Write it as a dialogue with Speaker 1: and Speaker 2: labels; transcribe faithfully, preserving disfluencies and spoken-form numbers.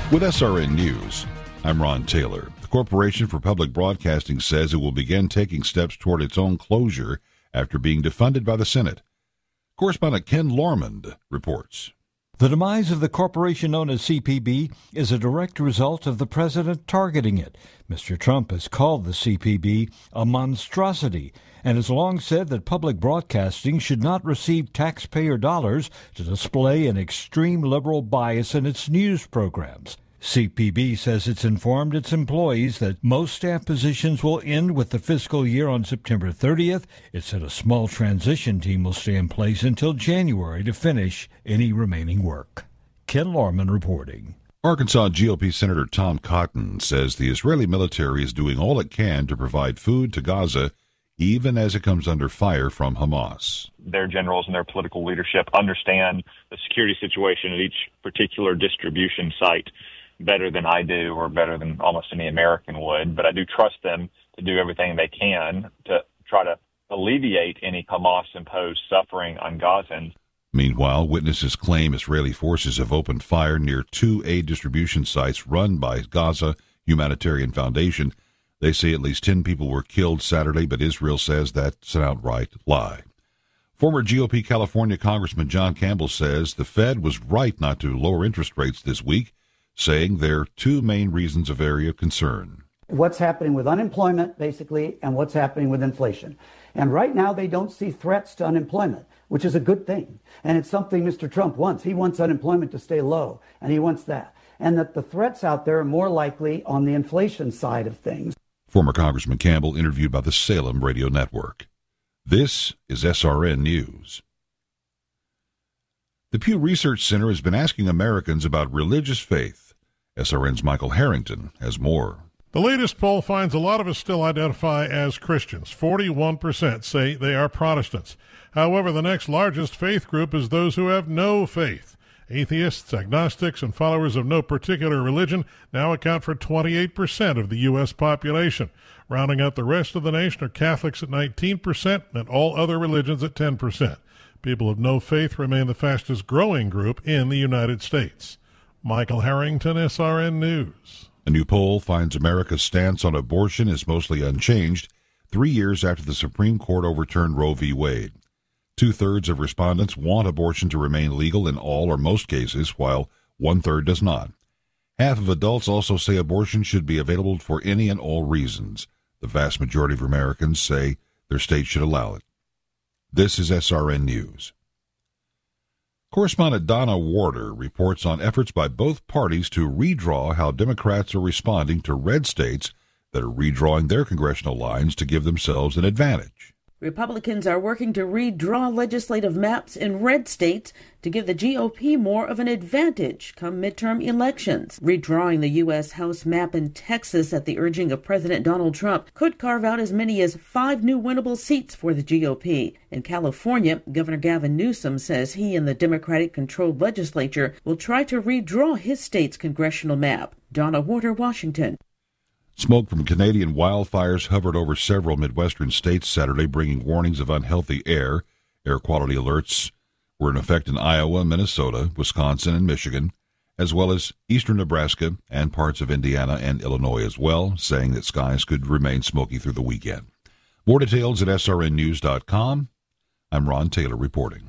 Speaker 1: With S R N News, I'm Ron Taylor. The Corporation for Public Broadcasting says it will begin taking steps toward its own closure after being defunded by the Senate. Correspondent Ken Lormond reports.
Speaker 2: The demise of the corporation known as C P B is a direct result of the president targeting it. Mister Trump has called the C P B a monstrosity and has long said that public broadcasting should not receive taxpayer dollars to display an extreme liberal bias in its news programs. C P B says it's informed its employees that most staff positions will end with the fiscal year on September thirtieth. It said a small transition team will stay in place until January to finish any remaining work. Ken Lorman reporting.
Speaker 1: Arkansas G O P Senator Tom Cotton says the Israeli military is doing all it can to provide food to Gaza, even as it comes under fire from Hamas.
Speaker 3: Their generals and their political leadership understand the security situation at each particular distribution site better than I do, or better than almost any American would. But I do trust them to do everything they can to try to alleviate any Hamas-imposed suffering on Gazans.
Speaker 1: Meanwhile, witnesses claim Israeli forces have opened fire near two aid distribution sites run by Gaza Humanitarian Foundation. They say at least ten people were killed Saturday, but Israel says that's an outright lie. Former G O P California Congressman John Campbell says the Fed was right not to lower interest rates this week, saying there are two main reasons of area of concern.
Speaker 4: What's happening with unemployment, basically, and what's happening with inflation. And right now they don't see threats to unemployment, which is a good thing. And it's something Mister Trump wants. He wants unemployment to stay low, and he wants that. And that the threats out there are more likely on the inflation side of things.
Speaker 1: Former Congressman Campbell interviewed by the Salem Radio Network. This is S R N News. The Pew Research Center has been asking Americans about religious faith. S R N's Michael Harrington has more.
Speaker 5: The latest poll finds a lot of us still identify as Christians. forty-one percent say they are Protestants. However, the next largest faith group is those who have no faith. Atheists, agnostics, and followers of no particular religion now account for twenty-eight percent of the U S population. Rounding out the rest of the nation are Catholics at nineteen percent and all other religions at ten percent. People of no faith remain the fastest growing group in the United States. Michael Harrington, S R N News.
Speaker 1: A new poll finds America's stance on abortion is mostly unchanged three years after the Supreme Court overturned Roe v. Wade. Two-thirds of respondents want abortion to remain legal in all or most cases, while one-third does not. Half of adults also say abortion should be available for any and all reasons. The vast majority of Americans say their state should allow it. This is S R N News. Correspondent Donna Warder reports on efforts by both parties to redraw how Democrats are responding to red states that are redrawing their congressional lines to give themselves an advantage.
Speaker 6: Republicans are working to redraw legislative maps in red states to give the G O P more of an advantage come midterm elections. Redrawing the U S House map in Texas at the urging of President Donald Trump could carve out as many as five new winnable seats for the G O P. In California, Governor Gavin Newsom says he and the Democratic-controlled legislature will try to redraw his state's congressional map. Donna Warder, Washington.
Speaker 1: Smoke from Canadian wildfires hovered over several Midwestern states Saturday, bringing warnings of unhealthy air. Air quality alerts were in effect in Iowa, Minnesota, Wisconsin, and Michigan, as well as eastern Nebraska and parts of Indiana and Illinois as well, saying that skies could remain smoky through the weekend. More details at S R N news dot com. I'm Ron Taylor reporting.